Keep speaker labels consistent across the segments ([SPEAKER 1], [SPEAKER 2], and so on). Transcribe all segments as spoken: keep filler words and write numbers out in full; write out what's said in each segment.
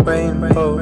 [SPEAKER 1] Rainbow,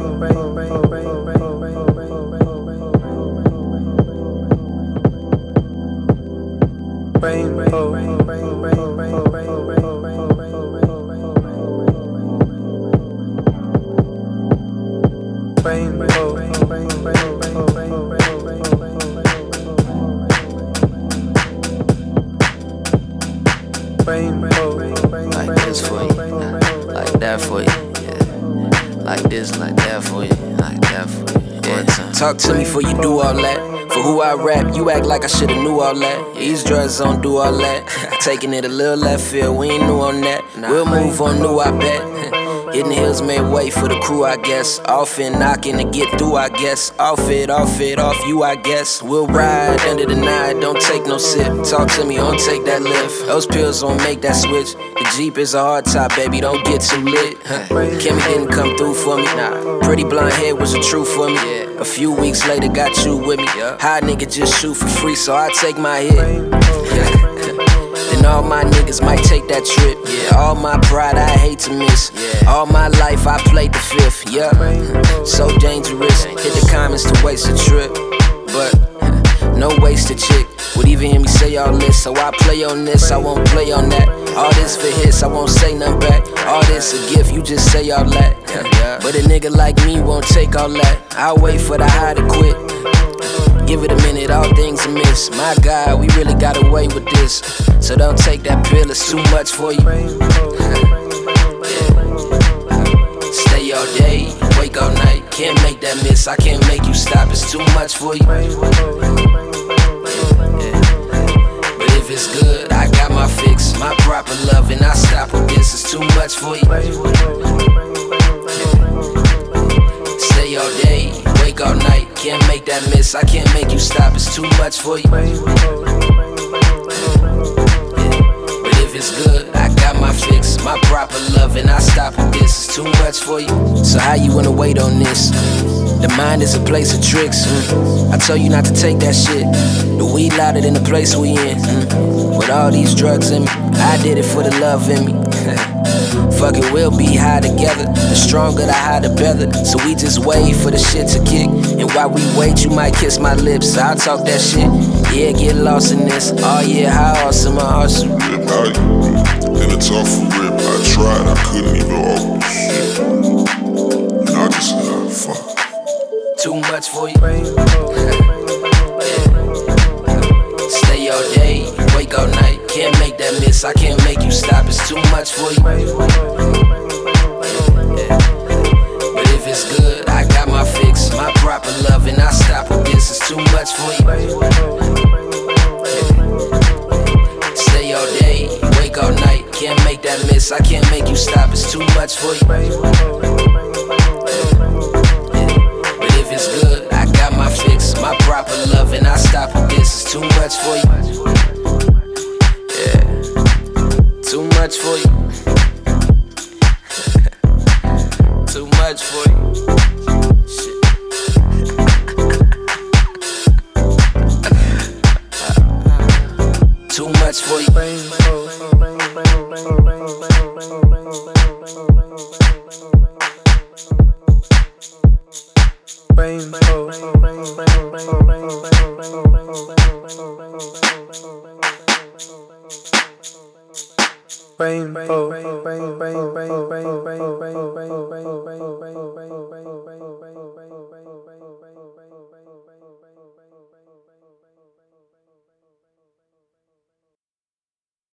[SPEAKER 2] like this for you, like that for you, yeah. Like this, like that for you, like that for you. Yeah. Talk to me before you do all that. For who I rap, you act like I shoulda knew all that. These drugs don't do all that. Taking it a little left field, we ain't new on that. We'll move on, new I bet. Hidden hills made way for the crew, I guess. Off and knocking to get through, I guess. Off it, off it, off you, I guess. We'll ride under the night, don't take no sip. Talk to me, don't take that lift. Those pills don't make that switch. The Jeep is a hard top, baby, don't get too lit. Kimmy didn't come through for me. Nah, pretty blonde hair was the truth for me. A few weeks later, got you with me. High nigga just shoot for free, so I take my hit. Then all my niggas might take that trip. Yeah, all my pride I hate to miss. Yeah. All my life I played the fifth. Yeah, so dangerous. Hit the comments to waste a trip, but no wasted chick would even hear me say all this. So I play on this, I won't play on that. All this for hits, I won't say nothing back. All this a gift, you just say all that. But a nigga like me won't take all that. I'll wait for the high to quit. Give it a minute, all things a miss. My God, we really got away with this. So don't take that pill, it's too much for you. Yeah. Stay all day, wake all night. Can't make that miss, I can't make you stop. It's too much for you. Yeah. But if it's good, I got my fix. My proper love and I stop with this. It's too much for you. Yeah. Stay all day, wake all night. Can't make that miss, I can't make you stop, it's too much for you. Yeah. But if it's good, I got my fix. My proper love and I stop with this. It's too much for you. So how you wanna wait on this? The mind is a place of tricks. mm. I tell you not to take that shit. The weed louder than the place we in. mm. With all these drugs in me, I did it for the love in me. Fuck it, we'll be high together. The stronger the high, the better. So we just wait for the shit to kick. And while we wait, you might kiss my lips. I'll talk that shit. Yeah, get lost in this. Oh yeah, how awesome, how awesome.
[SPEAKER 3] And now you in a tough rip. I tried, I couldn't even open shit. And I just said, ah, fuck.
[SPEAKER 2] Too much for you. Yeah. Stay all day, wake all night. Can't make that miss, I can't make you stop. It's too much for you. Yeah. But if it's good, I got my fix. My proper love and I stop with this. It's too much for you. Yeah. Stay all day, wake all night. Can't make that miss, I can't make you stop. It's too much for you. But if it's good, I got my fix. My proper love and I stop with this. It's too much for you. Too much for you. Too much for you. Shit. Too much for you.
[SPEAKER 1] Rainbow, rainbow, rainbow, rainbow, rainbow, rainbow, rainbow, rainbow, rainbow, rainbow, rainbow, rainbow.